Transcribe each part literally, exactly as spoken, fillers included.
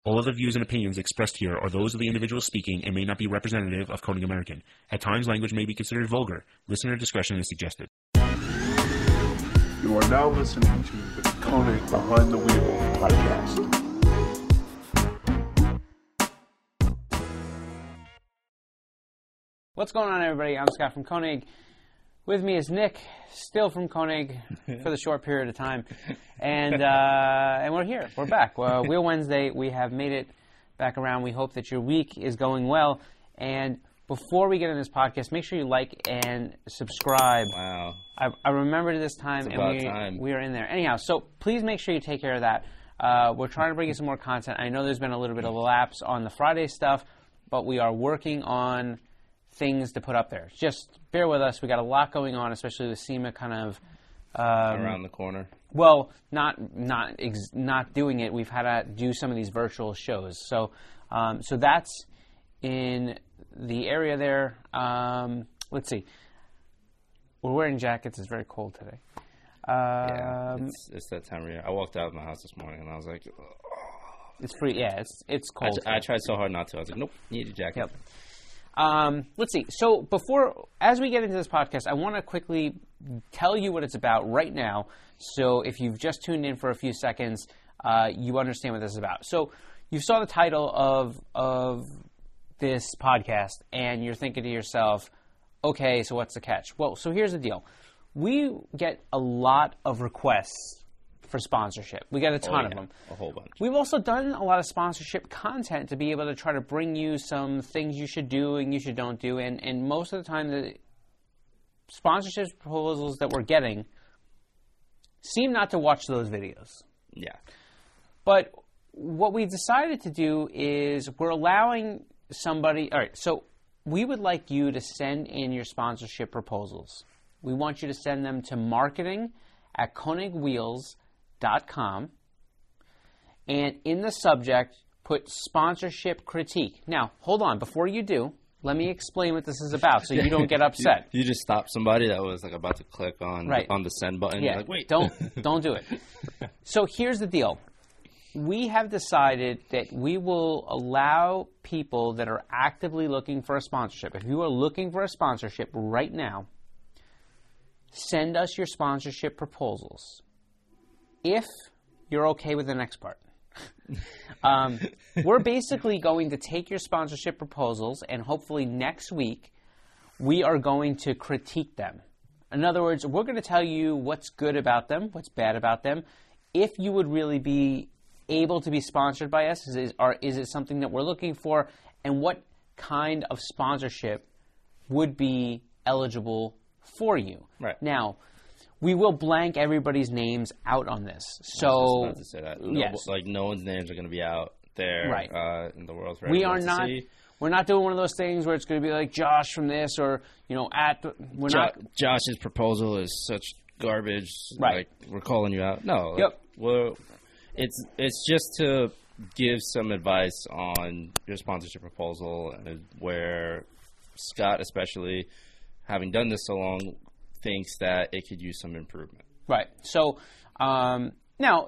All of the views and opinions expressed here are those of the individual speaking and may not be representative of Koenig American. At times, language may be considered vulgar. Listener discretion is suggested. You are now listening to the Koenig Behind the Wheel podcast. What's going on, everybody? I'm Scott from Koenig. With me is Nick, still from Koenig for the short period of time. And uh, and we're here. We're back. Well, Wheel Wednesday, we have made it back around. We hope that your week is going well. And before we get into this podcast, make sure you like and subscribe. Wow. I, I remembered this time, it's and we, time. we are in there. Anyhow, so please make sure you take care of that. Uh, we're trying to bring you some more content. I know there's been a little bit of a lapse on the Friday stuff, but we are working on things to put up there. Just bear with us. We got a lot going on, especially with SEMA kind of um, around the corner. Well, not not ex not doing it. We've had to do some of these virtual shows. So um, so that's in the area there. Um, let's see. We're wearing jackets. It's very cold today. Um, yeah, it's, it's that time of year. I walked out of my house this morning and I was like, oh. It's free. Yeah, it's it's cold. I, I tried so hard not to. I was like, nope, you need a jacket. Yep. Um, let's see. So before, as we get into this podcast, I want to quickly tell you what it's about right now. So if you've just tuned in for a few seconds, uh, you understand what this is about. So you saw the title of of this podcast, and you're thinking to yourself, okay, so what's the catch? Well, so here's the deal. We get a lot of requests for sponsorship. We get a ton oh, yeah. of them. A whole bunch. We've also done a lot of sponsorship content to be able to try to bring you some things you should do and you should don't do. And, and most of the time, the sponsorship proposals that we're getting seem not to watch those videos. Yeah. But what we decided to do is we're allowing somebody... All right, so we would like you to send in your sponsorship proposals. We want you to send them to marketing at Koenig Wheels dot com, and in the subject put sponsorship critique. Now, hold on, before you do, let me explain what this is about so you don't get upset. you, you just stopped somebody that was like about to click on right. on the send button. Yeah, You're like, wait, don't don't do it. So here's the deal. We have decided that we will allow people that are actively looking for a sponsorship. If you are looking for a sponsorship right now, send us your sponsorship proposals. If you're okay with the next part. um, we're basically going to take your sponsorship proposals, and hopefully next week we are going to critique them. In other words, we're going to tell you what's good about them, what's bad about them. If you would really be able to be sponsored by us, is, or is it something that we're looking for, and what kind of sponsorship would be eligible for you. Right. Now, we will blank everybody's names out on this. So, I was just about to say that. No, yes. Like, no one's names are going to be out there right. uh, in the world for we everyone are to not. see. We're not doing one of those things where it's going to be like Josh from this, or you know, at we're Jo- not. Josh's proposal is such garbage. Right. Like, we're calling you out. No. Like, yep. Well, it's it's just to give some advice on your sponsorship proposal, and where Scott, especially having done this so long, thinks that it could use some improvement. Right. So um, now,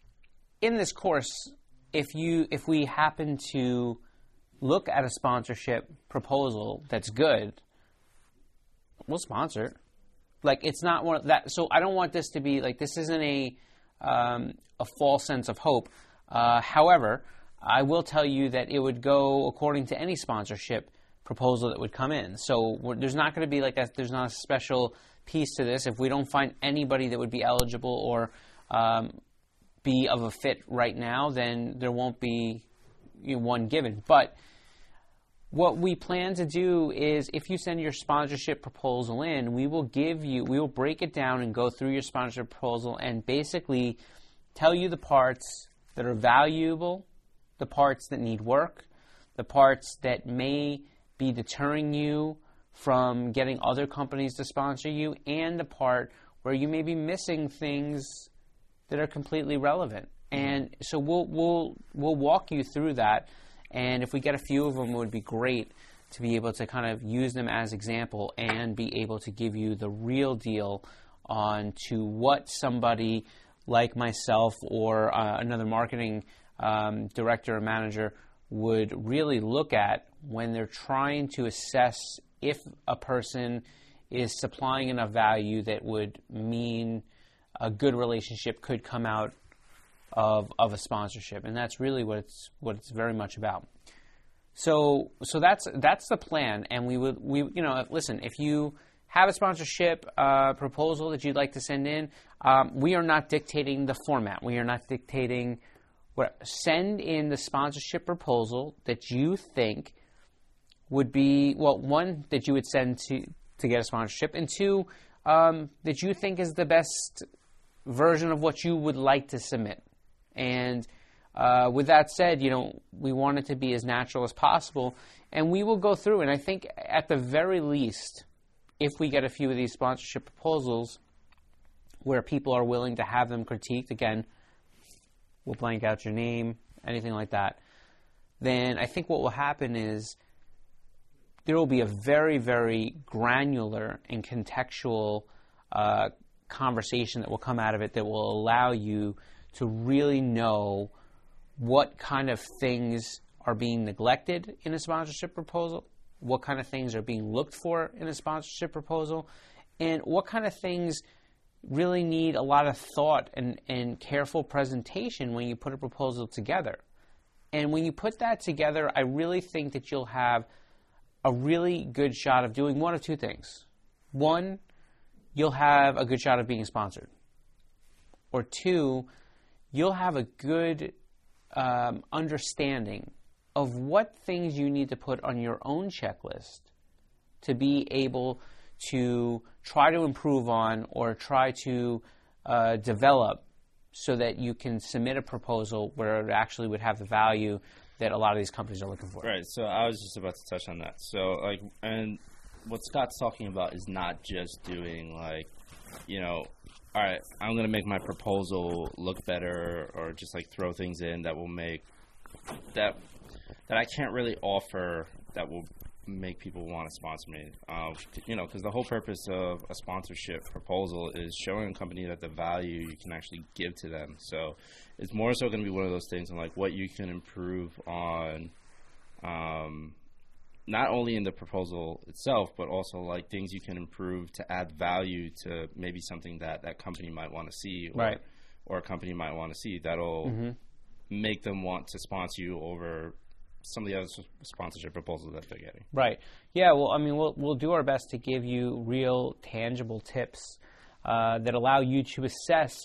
in this course, if you if we happen to look at a sponsorship proposal that's good, we'll sponsor it. Like, it's not one of that. So I don't want this to be like, this isn't a um, a false sense of hope. Uh, however, I will tell you that it would go according to any sponsorship proposal that would come in. So we're, there's not going to be like a, there's not a special piece to this. If we don't find anybody that would be eligible or um, be of a fit right now, then there won't be you know, one given. But what we plan to do is, if you send your sponsorship proposal in, we will give you, we will break it down and go through your sponsorship proposal and basically tell you the parts that are valuable, the parts that need work, the parts that may be deterring you from getting other companies to sponsor you, and the part where you may be missing things that are completely relevant. And so we'll we'll we'll walk you through that, and if we get a few of them, it would be great to be able to kind of use them as example and be able to give you the real deal on to what somebody like myself or uh, another marketing um, director or manager would really look at when they're trying to assess if a person is supplying enough value that would mean a good relationship could come out of of a sponsorship, and that's really what it's what it's very much about. So so that's that's the plan, and we would we you know listen, if you have a sponsorship uh, proposal that you'd like to send in, um, we are not dictating the format. We are not dictating what. Send in the sponsorship proposal that you think would be, well, one, that you would send to to get a sponsorship, and two, um, that you think is the best version of what you would like to submit. And uh, with that said, you know, we want it to be as natural as possible, and we will go through. And I think at the very least, if we get a few of these sponsorship proposals where people are willing to have them critiqued, again, we'll blank out your name, anything like that, then I think what will happen is there will be a very, very granular and contextual uh, conversation that will come out of it that will allow you to really know what kind of things are being neglected in a sponsorship proposal, what kind of things are being looked for in a sponsorship proposal, and what kind of things really need a lot of thought and, and careful presentation when you put a proposal together. And when you put that together, I really think that you'll have a really good shot of doing one of two things. One, you'll have a good shot of being sponsored. Or two, you'll have a good um, understanding of what things you need to put on your own checklist to be able to try to improve on or try to uh, develop so that you can submit a proposal where it actually would have the value that a lot of these companies are looking for. Right. So I was just about to touch on that. So, like, and what Scott's talking about is not just doing, like, you know, all right, I'm going to make my proposal look better, or just, like, throw things in that will make that that I can't really offer that will make people want to sponsor me. Um, you know, because the whole purpose of a sponsorship proposal is showing a company that the value you can actually give to them. So it's more so going to be one of those things on, like, what you can improve on, um, not only in the proposal itself, but also, like, things you can improve to add value to maybe something that that company might want to see, or, Right. or a company might want to see that'll Mm-hmm. make them want to sponsor you over some of the other sponsorship proposals that they're getting. Right. Yeah, well, I mean, we'll, we'll do our best to give you real, tangible tips uh, that allow you to assess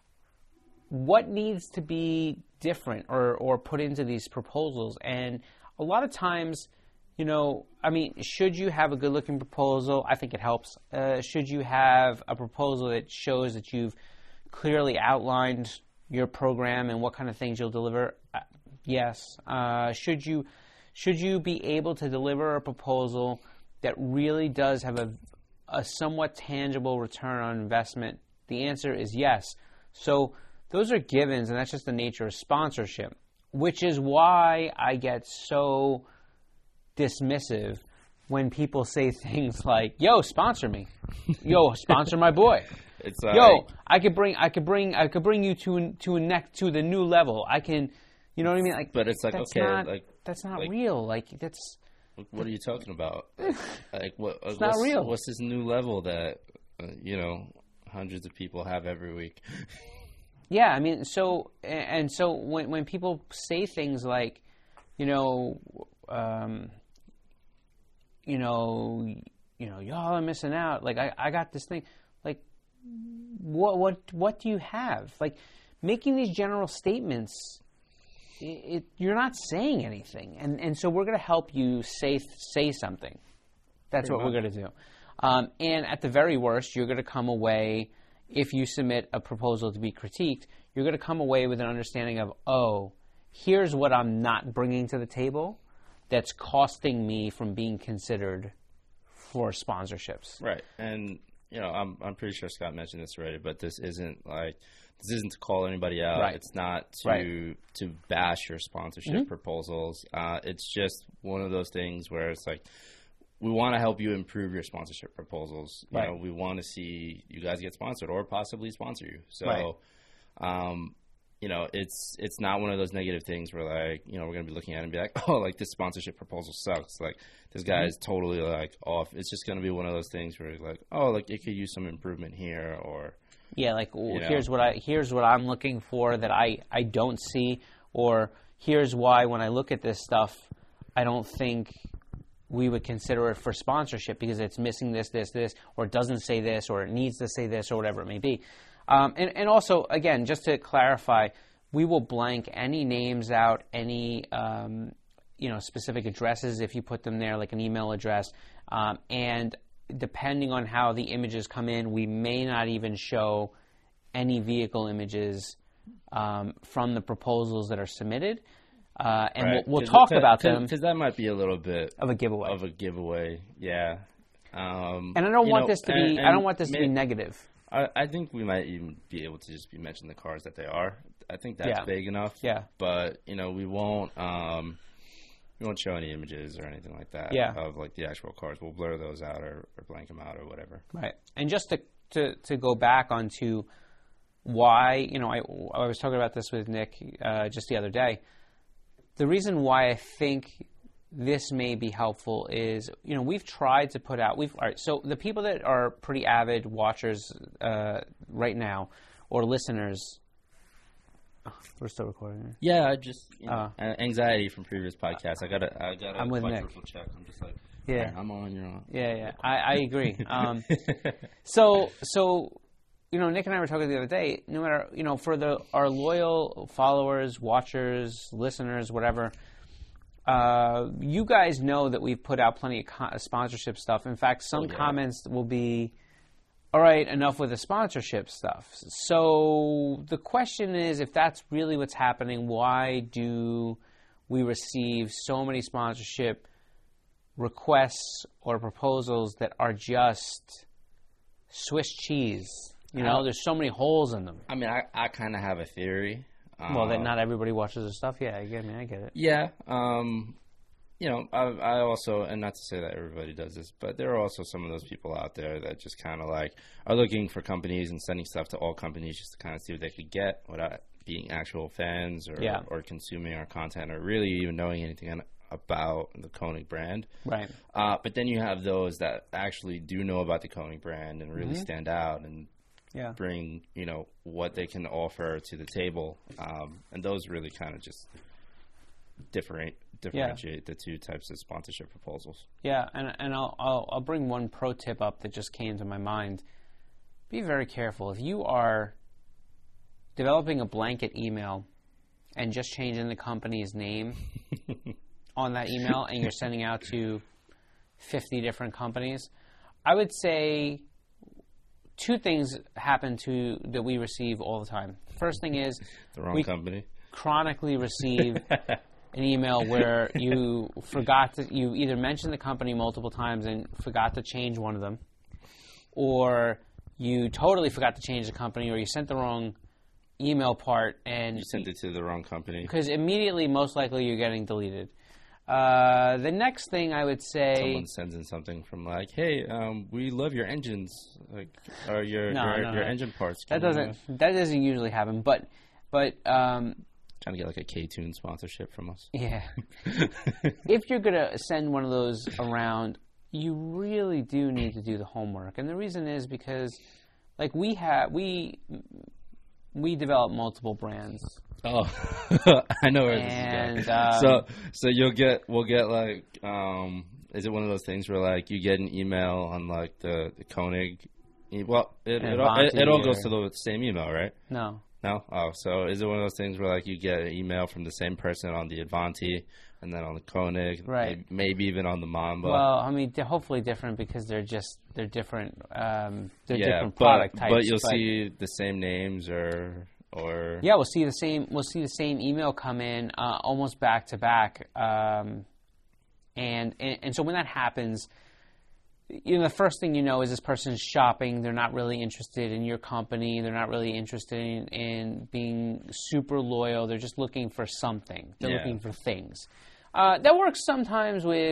what needs to be different or, or put into these proposals. And a lot of times, you know, I mean, should you have a good-looking proposal? I think it helps. Uh, should you have a proposal that shows that you've clearly outlined your program and what kind of things you'll deliver? Uh, yes. Uh, should you should you be able to deliver a proposal that really does have a, a somewhat tangible return on investment? The answer is yes. So those are givens, and that's just the nature of sponsorship, which is why I get so dismissive when people say things like, "Yo, sponsor me. Yo, sponsor my boy. It's like, Yo, I could bring, I could bring, I could bring you to to a neck to the new level. I can, you know what I mean? Like, but it's like, that's okay, not, like, that's not like- real. Like, that's what are you talking about? Like, what? It's not what's, real. What's this new level that uh, you know hundreds of people have every week? yeah. I mean, so and so when when people say things like, you know, um, you know, you know, y'all are missing out. Like, I, I got this thing. Like, what what what do you have? Like, making these general statements, it, it, you're not saying anything, and and so we're going to help you say say something. That's Pretty what we're going to do. Um, and at the very worst, you're going to come away, if you submit a proposal to be critiqued, you're going to come away with an understanding of, oh, here's what I'm not bringing to the table that's costing me from being considered for sponsorships. Right, and you know, I'm I'm pretty sure Scott mentioned this already, but this isn't like this isn't to call anybody out. Right. It's not to Right. to bash your sponsorship Mm-hmm. proposals. Uh, it's just one of those things where it's like, we want to help you improve your sponsorship proposals. You Right. know, we want to see you guys get sponsored or possibly sponsor you. So, Right. um, you know, it's it's not one of those negative things where like, you know, we're gonna be looking at it and be like, oh, like this sponsorship proposal sucks. Like this guy is totally like off. It's just gonna be one of those things where like, oh, like it could use some improvement here, or yeah, like well, you know. here's what I here's what I'm looking for that I I don't see, or here's why when I look at this stuff, I don't think we would consider it for sponsorship because it's missing this, this, this, or it doesn't say this, or it needs to say this, or whatever it may be. Um, and, and also, again, just to clarify, we will blank any names out, any um, you know specific addresses if you put them there, like an email address. Um, and depending on how the images come in, we may not even show any vehicle images um, from the proposals that are submitted. Uh, and right. we'll, we'll talk cause, about cause, them because that might be a little bit of a giveaway. Of a giveaway, yeah. Um, and I don't want know, this to and, be. and I don't want this may, to be negative. I, I think we might even be able to just be mentioning the cars that they are. I think that's Yeah. big enough. Yeah. But you know, we won't. Um, we won't show any images or anything like that. Yeah. Of like the actual cars. We'll blur those out or, or blank them out or whatever. Right. And just to to, to go back onto why, you know, I, I was talking about this with Nick uh, just the other day. The reason why I think this may be helpful is, you know, we've tried to put out, we've, all right, so the people that are pretty avid watchers uh, right now, or listeners, oh, we're still recording here. Yeah, I just you know, Uh, a- anxiety from previous podcasts. I got a, I got a I'm with Nick. quadruple check. I'm just like, Yeah. all right, I'm on, you're on. Yeah, yeah, I, I agree. Um, so, so, you know, Nick and I were talking the other day. No matter, you know, for the our loyal followers, watchers, listeners, whatever, uh, you guys know that we've put out plenty of co- sponsorship stuff. In fact, some Oh, yeah. comments will be, "All right, enough with the sponsorship stuff." So the question is, if that's really what's happening, why do we receive so many sponsorship requests or proposals that are just Swiss cheese? You know, Uh, there's so many holes in them. I mean, I, I kind of have a theory. Well, that Um, not everybody watches the stuff. Yeah, I get me. I get it. Yeah. Um, you know, I, I also, and not to say that everybody does this, but there are also some of those people out there that just kind of like are looking for companies and sending stuff to all companies just to kind of see what they could get without being actual fans or, Yeah. or consuming our content or really even knowing anything about the Koenig brand. Right. Uh, but then you have those that actually do know about the Koenig brand and really Mm-hmm. stand out and Yeah. bring, you know, what they can offer to the table. Um, and those really kind of just different, differentiate the two types of sponsorship proposals. Yeah, and and I'll, I'll I'll bring one pro tip up that just came to my mind. Be very careful if you are developing a blanket email and just changing the company's name on that email, and you're sending out to fifty different companies. I would say two things happen to that we receive all the time. First thing is The wrong we company. chronically receive an email where you forgot to, you either mentioned the company multiple times and forgot to change one of them, or you totally forgot to change the company, or you sent the wrong email part, and You sent it to the wrong company. because immediately, most likely, you're getting deleted. Uh, the next thing I would say, Someone sends in something from like, "Hey, um, we love your engines, like, or your No, your, no, your no. engine parts." that Can you, doesn't uh, that doesn't usually happen, but but um, trying to get like a K-Tune sponsorship from us. yeah. If you're going to send one of those around, you really do need to do the homework. And the reason is because, like, we have, we, we develop multiple brands. Oh, I know where And, this is going. um, so, so you'll get, we'll get like, um, is it one of those things where like you get an email on like the, the Koenig? e- Well, it, it, all, it, it all goes to the same email, right? No. No? Oh, so is it one of those things where like you get an email from the same person on the Avanti and then on the Koenig, Right. maybe, maybe even on the Mamba? Well, I mean, they're hopefully different because they're just, they're different, um, they're yeah, different but, product types. but you'll see the same names or, or Yeah, we'll see the same. We'll see the same email come in uh, almost back to back, um, and, and and so when that happens, you know, the first thing you know is this person's shopping. They're not really interested in your company. They're not really interested in, in being super loyal. They're just looking for something. They're Yeah. looking for things. Uh, that works sometimes with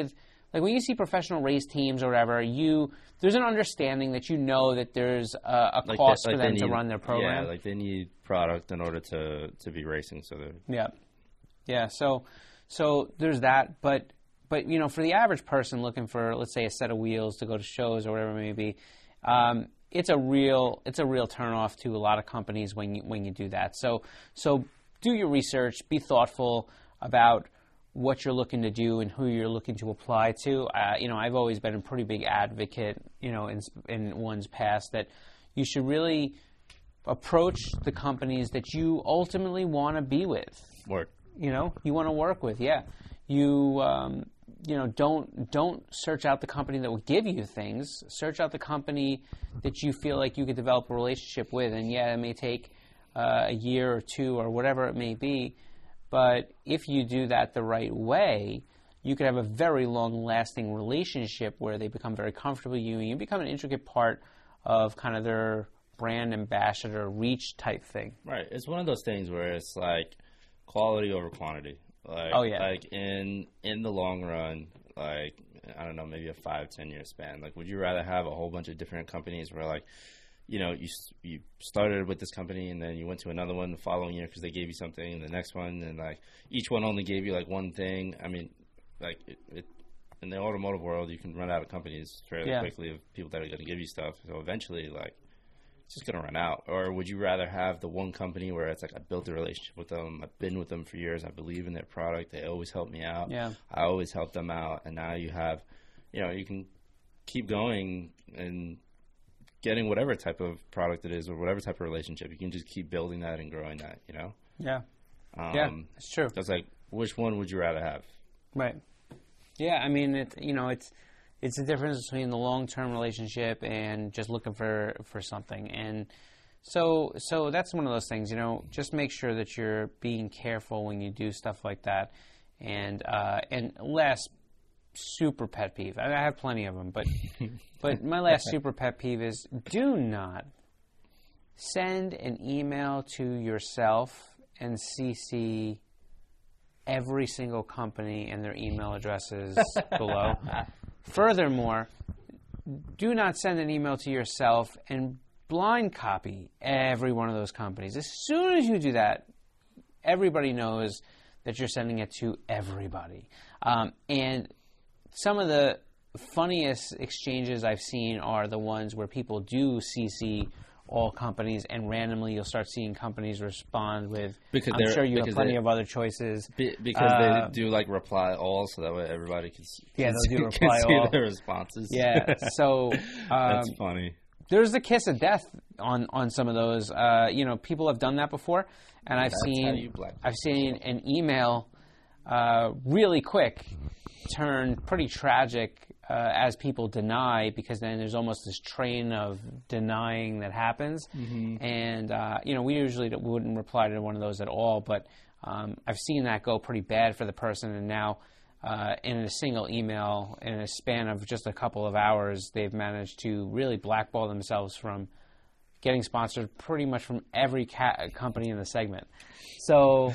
like when you see professional race teams or whatever, you there's an understanding that you know that there's a, a Like cost they- for like them they to need- run their program. Yeah, like they need product in order to, to be racing. So they're Yeah, yeah. So, so there's that. But, but you know, for the average person looking for, let's say, a set of wheels to go to shows or whatever it may be, um, it's a real, it's a real turnoff to a lot of companies when you when you do that. So, so do your research. Be thoughtful about what you're looking to do and who you're looking to apply to. Uh, you know, I've always been a pretty big advocate, you know, in in one's past that you should really approach the companies that you ultimately want to be with. work. You know, you want to work with. Yeah, you um, you know don't don't search out the company that will give you things. Search out the company that you feel like you could develop a relationship with. And yeah, it may take uh, a year or two or whatever it may be. But if you do that the right way, you could have a very long-lasting relationship where they become very comfortable with you, and you become an intricate part of kind of their brand ambassador reach type thing. Right. It's one of those things where it's like quality over quantity. Like, Oh, yeah. Like in in the long run, like I don't know, maybe a five, ten year span. Like, would you rather have a whole bunch of different companies where like, you know, you you started with this company and then you went to another one the following year because they gave you something, and the next one, and like each one only gave you like one thing. I mean, like it, it in the automotive world, you can run out of companies fairly Yeah. quickly of people that are going to give you stuff. So eventually, like, it's just going to run out. Or would you rather have the one company where it's like I built a relationship with them, I've been with them for years, I believe in their product, they always help me out, Yeah. I always help them out, and now you have, you know, you can keep going and getting whatever type of product it is or whatever type of relationship. You can just keep building that and growing that, you know? Yeah. Um, Yeah, it's true. That's like, which one would you rather have? Right. Yeah, I mean, it, you know, it's it's the difference between the long-term relationship and just looking for, for something. And so so that's one of those things, you know, just make sure that you're being careful when you do stuff like that. And uh, and last super pet peeve, I, I have plenty of them, but but my last super pet peeve is do not send an email to yourself and C C every single company and their email addresses below. Furthermore, do not send an email to yourself and blind copy every one of those companies. As soon as you do that, everybody knows that you're sending it to everybody. Um, and some of the funniest exchanges I've seen are the ones where people do C C all companies, and randomly you'll start seeing companies respond with, Because I'm they're- sure you have because plenty they- of other choices. Be, because Uh, they do like reply all, so that way everybody can, s- Yeah, can they'll see, do can reply see all. their responses. Yeah, so um, That's funny. there's the kiss of death on, on some of those. Uh, you know, people have done that before, and I've That's how seen you black I've seen an email uh, really quick turn pretty tragic uh, as people deny, because then there's almost this train of denying that happens. Mm-hmm. And uh, you know, we usually don't- we wouldn't reply to one of those at all, but um, I've seen that go pretty bad for the person, and now. Uh, in a single email, in a span of just a couple of hours, they've managed to really blackball themselves from getting sponsored pretty much from every ca- company in the segment. So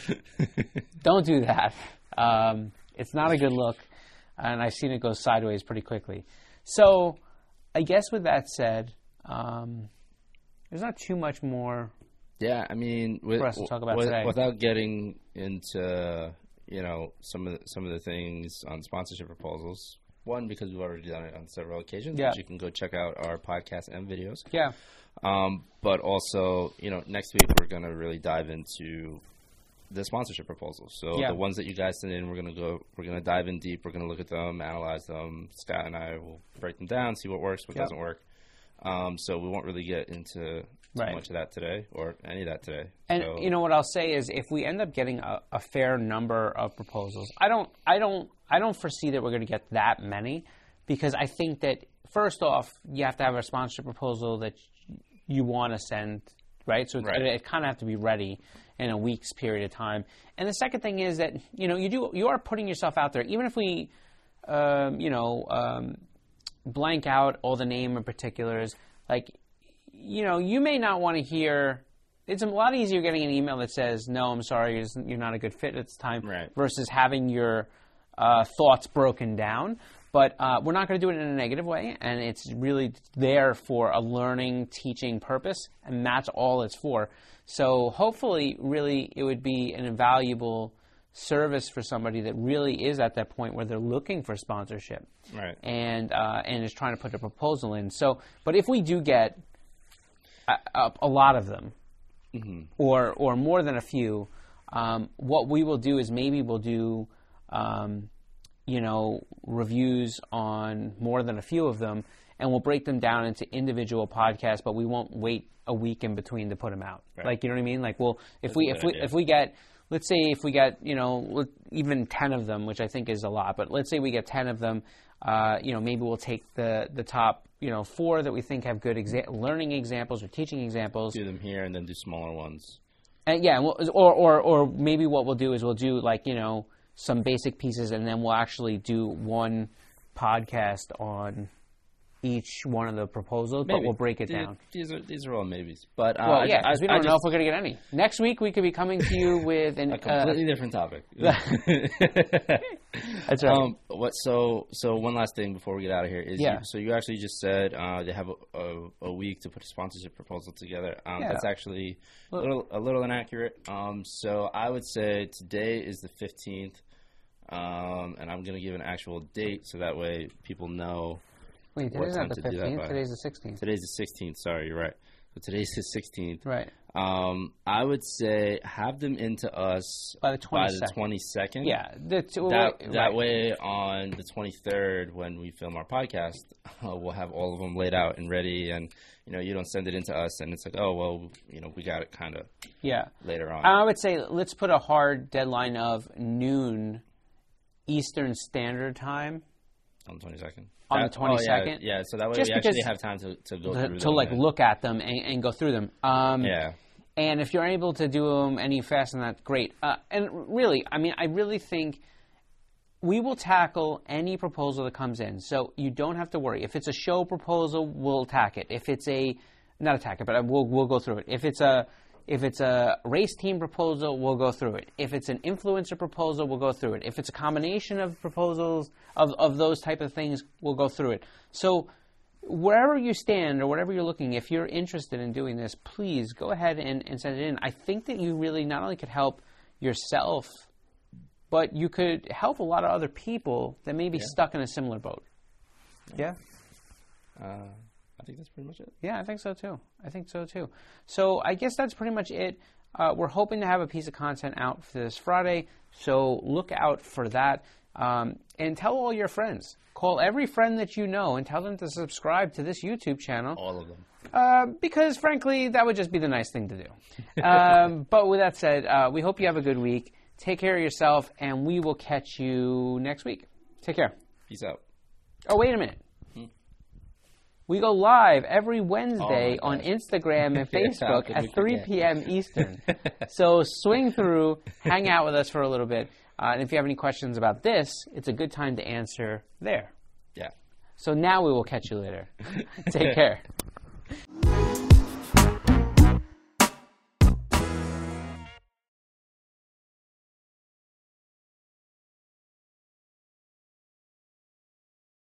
don't do that. Um, it's not a good look, and I've seen it go sideways pretty quickly. So I guess with that said, um, there's not too much more. Yeah, I mean, with, For us to talk about with- today. without getting into, you know, some of the, some of the things on sponsorship proposals. One, because we've already done it on several occasions, Yeah. which you can go check out our podcast and videos. Yeah. Um, but also, you know, next week we're going to really dive into the sponsorship proposals. So Yeah. the ones that you guys send in, we're going to go, we're going to dive in deep. We're going to look at them, analyze them. Scott and I will break them down, see what works, what Yeah. doesn't work. Um, so we won't really get into too Right. much of that today, or any of that today. And So- you know what I'll say is, if we end up getting a, a fair number of proposals, I don't, I don't, I don't foresee that we're going to get that many, because I think that first off, you have to have a sponsorship proposal that you want to send, right? So Right. it, it kind of have to be ready in a week's period of time. And the second thing is that you know you do you are putting yourself out there, even if we, um, you know, um, blank out all the name and particulars, like. You know, you may not want to hear. It's a lot easier getting an email that says, "No, I'm sorry, you're you're not a good fit at this time," Right. versus having your uh, thoughts broken down. But uh, we're not going to do it in a negative way, and it's really there for a learning, teaching purpose, and that's all it's for. So hopefully, really, it would be an invaluable service for somebody that really is at that point where they're looking for sponsorship, Right. and uh, and is trying to put a proposal in. So, but if we do get a, a, a lot of them, Mm-hmm. or or more than a few, um, what we will do is maybe we'll do. Um, you know, reviews on more than a few of them, and we'll break them down into individual podcasts, but we won't wait a week in between to put them out. Right. Like, you know what I mean? Like, well, if That's we, a if good we, idea. if we get, let's say if we get, you know, even ten of them, which I think is a lot, but let's say we get ten of them, uh, you know, maybe we'll take the, the top, you know, four that we think have good exa- learning examples or teaching examples. Do them here and then do smaller ones. And yeah, we'll, or, or, or maybe what we'll do is we'll do like, you know, some basic pieces, and then we'll actually do one podcast on each one of the proposals, but Maybe. we'll break it These- down. These are these are all maybes. But uh, Well, I, yeah, I, 'cause we I don't know if just- we're going to get any. Next week, we could be coming to you with an, a completely uh, different topic. that's right. Um, what? So, so one last thing before we get out of here is, Yeah. you, so you actually just said uh, they have a, a, a week to put a sponsorship proposal together. Um, Yeah. That's actually a little, a little inaccurate. Um, so I would say today is the fifteenth, um, and I'm going to give an actual date so that way people know. Wait, what today's time not the to do that fifteenth. by? Today's the sixteenth. Today's the sixteenth. Sorry, you're right. So today's the sixteenth. Right. Um, I would say have them into us By the by the twenty-second. twenty-second. Yeah. The t- That, right. that way, on the twenty-third, when we film our podcast, uh, we'll have all of them laid out and ready. And, you know, you don't send it into us, and it's like, oh, well, you know, we got it kind of Yeah. later on. I would say let's put a hard deadline of noon Eastern Standard Time. on the twenty-second. On the That- oh, twenty-second? yeah, yeah, so that way Just we actually because- have time to, to go to, through to them like and- look at them and, and go through them. Um, Yeah. And if you're able to do them any faster than that, great. Uh, and really, I mean, I really think we will tackle any proposal that comes in. So you don't have to worry. If it's a show proposal, we'll attack it. If it's a, not attack it, but we'll, we'll go through it. If it's a, if it's a race team proposal, we'll go through it. If it's an influencer proposal, we'll go through it. If it's a combination of proposals, of, of those type of things, we'll go through it. So wherever you stand or whatever you're looking, if you're interested in doing this, please go ahead and, and send it in. I think that you really not only could help yourself, but you could help a lot of other people that may be Yeah. stuck in a similar boat. Yeah? Uh, I think that's pretty much it. Yeah, I think so too. I think so too. So I guess that's pretty much it. Uh, we're hoping to have a piece of content out for this Friday, so look out for that. Um, and tell all your friends. Call every friend that you know and tell them to subscribe to this YouTube channel. All of them. Uh, because, frankly, that would just be the nice thing to do. Um, but with that said, uh, we hope you have a good week. Take care of yourself, and we will catch you next week. Take care. Peace out. Oh, wait a minute. We go live every Wednesday Oh my on gosh. Instagram and How Facebook could we at three forget? p.m. Eastern. So swing through, hang out with us for a little bit. Uh, and if you have any questions about this, it's a good time to answer there. Yeah. So now we will catch you later. Take care.